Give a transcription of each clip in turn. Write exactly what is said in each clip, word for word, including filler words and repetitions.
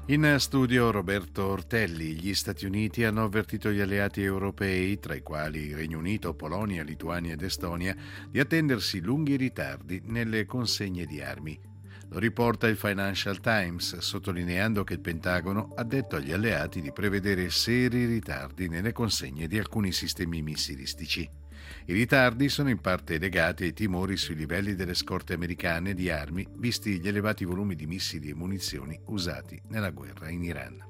In studio Roberto Ortelli. Gli Stati Uniti hanno avvertito gli alleati europei, tra i quali Regno Unito, Polonia, Lituania ed Estonia, di attendersi lunghi ritardi nelle consegne di armi. Lo riporta il Financial Times, sottolineando che il Pentagono ha detto agli alleati di prevedere seri ritardi nelle consegne di alcuni sistemi missilistici. I ritardi sono in parte legati ai timori sui livelli delle scorte americane di armi, visti gli elevati volumi di missili e munizioni usati nella guerra in Iran.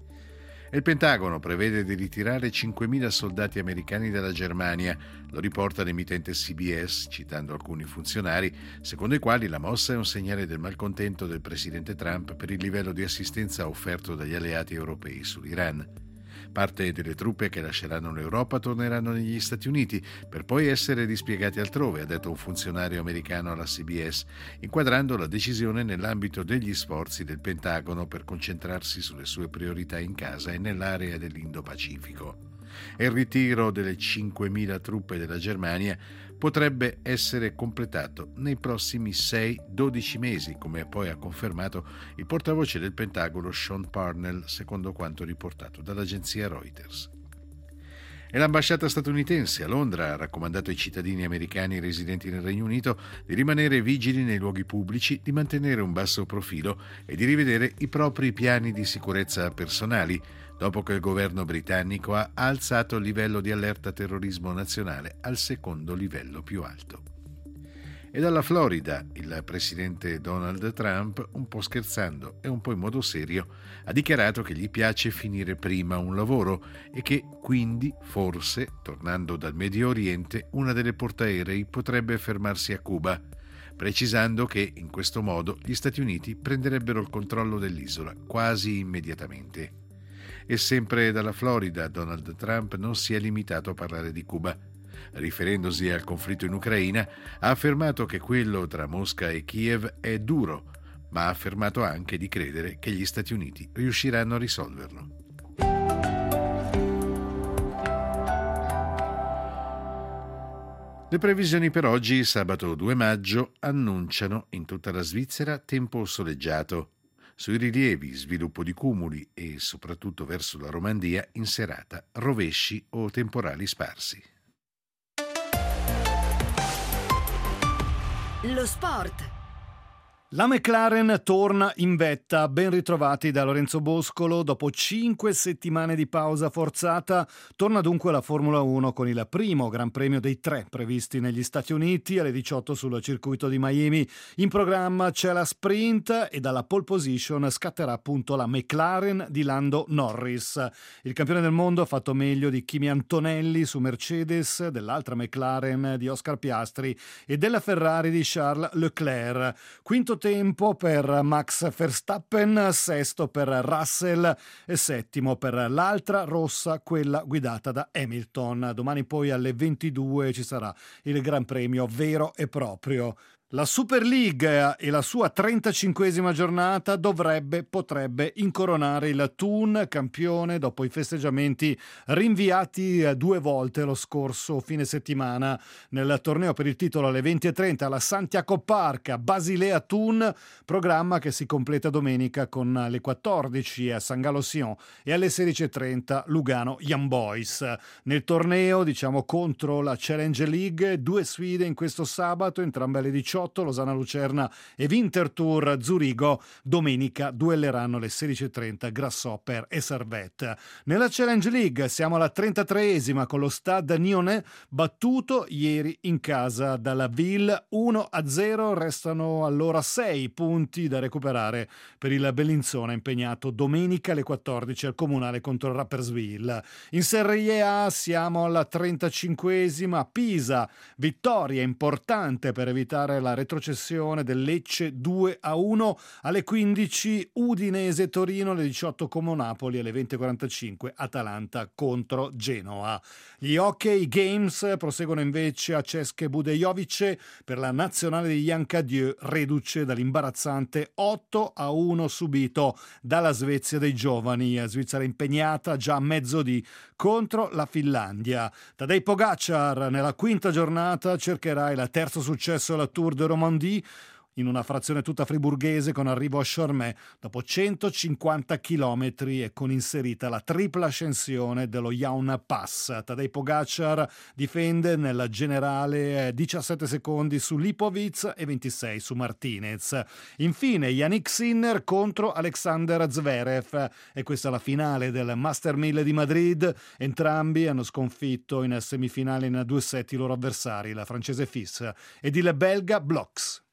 Il Pentagono prevede di ritirare cinquemila soldati americani dalla Germania, lo riporta l'emittente C B S, citando alcuni funzionari, secondo i quali la mossa è un segnale del malcontento del presidente Trump per il livello di assistenza offerto dagli alleati europei sull'Iran. Parte delle truppe che lasceranno l'Europa torneranno negli Stati Uniti per poi essere dispiegate altrove, ha detto un funzionario americano alla C B S, inquadrando la decisione nell'ambito degli sforzi del Pentagono per concentrarsi sulle sue priorità in casa e nell'area dell'Indo-Pacifico. E il ritiro delle cinquemila truppe della Germania potrebbe essere completato nei prossimi sei dodici mesi, come poi ha confermato il portavoce del Pentagono Sean Parnell, secondo quanto riportato dall'agenzia Reuters. E l'ambasciata statunitense a Londra ha raccomandato ai cittadini americani residenti nel Regno Unito di rimanere vigili nei luoghi pubblici, di mantenere un basso profilo e di rivedere i propri piani di sicurezza personali, dopo che il governo britannico ha alzato il livello di allerta terrorismo nazionale al secondo livello più alto. E dalla Florida, il presidente Donald Trump, un po' scherzando e un po' in modo serio, ha dichiarato che gli piace finire prima un lavoro e che quindi, forse, tornando dal Medio Oriente, una delle portaerei potrebbe fermarsi a Cuba, precisando che in questo modo gli Stati Uniti prenderebbero il controllo dell'isola quasi immediatamente. E sempre dalla Florida, Donald Trump non si è limitato a parlare di Cuba. Riferendosi al conflitto in Ucraina, ha affermato che quello tra Mosca e Kiev è duro, ma ha affermato anche di credere che gli Stati Uniti riusciranno a risolverlo. Le previsioni per oggi, sabato due maggio, annunciano in tutta la Svizzera tempo soleggiato. Sui rilievi, sviluppo di cumuli e soprattutto verso la Romandia in serata rovesci o temporali sparsi. Lo sport. La McLaren torna in vetta, ben ritrovati da Lorenzo Boscolo. Dopo cinque settimane di pausa forzata, torna dunque la Formula uno con il primo Gran Premio dei tre previsti negli Stati Uniti alle diciotto sul circuito di Miami. In programma c'è la sprint e dalla pole position scatterà appunto la McLaren di Lando Norris. Il campione del mondo ha fatto meglio di Kimi Antonelli su Mercedes, dell'altra McLaren di Oscar Piastri e della Ferrari di Charles Leclerc. Quinto tempo per Max Verstappen, sesto per Russell e settimo per l'altra rossa, quella guidata da Hamilton. Domani poi alle ventidue ci sarà il Gran Premio vero e proprio. La Super League e la sua trentacinquesima giornata dovrebbe, potrebbe incoronare il Thun campione dopo i festeggiamenti rinviati due volte lo scorso fine settimana nel torneo per il titolo alle venti e trenta alla Santiago Park a Basilea Thun, programma che si completa domenica con le quattordici a San Gallo Sion e alle sedici e trenta Lugano Young Boys. Nel torneo, diciamo contro la Challenge League, due sfide in questo sabato, entrambe alle diciotto. Losana Lucerna e Winterthur Zurigo. Domenica duelleranno alle sedici e trenta Grasshopper e Servette. Nella Challenge League siamo alla trentatreesima con lo Stade Lyonnais battuto ieri in casa dalla Ville uno a zero. Restano allora sei punti da recuperare per il Bellinzona impegnato domenica alle quattordici al Comunale contro il Rapperswil. In Serie A siamo alla trentacinquesima Pisa, vittoria importante per evitare la retrocessione del Lecce due a uno. Alle quindici Udinese Torino, alle diciotto Como Napoli, alle venti e quarantacinque Atalanta contro Genoa. Gli Hockey Games proseguono invece a České Budějovice per la nazionale di Jan Cadieux, reduce dall'imbarazzante otto a uno subito dalla Svezia dei giovani. Svizzera impegnata già a mezzodì contro la Finlandia. Tadej Pogacar nella quinta giornata cercherà il terzo successo alla Tour de Romandie, in una frazione tutta friburghese con arrivo a Chormé dopo centocinquanta chilometri e con inserita la tripla ascensione dello Jaun Pass. Tadej Pogacar difende nella generale diciassette secondi su Lipovic e ventisei su Martinez. Infine Yannick Sinner contro Alexander Zverev, e questa è la finale del Master mille di Madrid. Entrambi hanno sconfitto in semifinale in due set i loro avversari, la francese Fils ed il belga Bloks.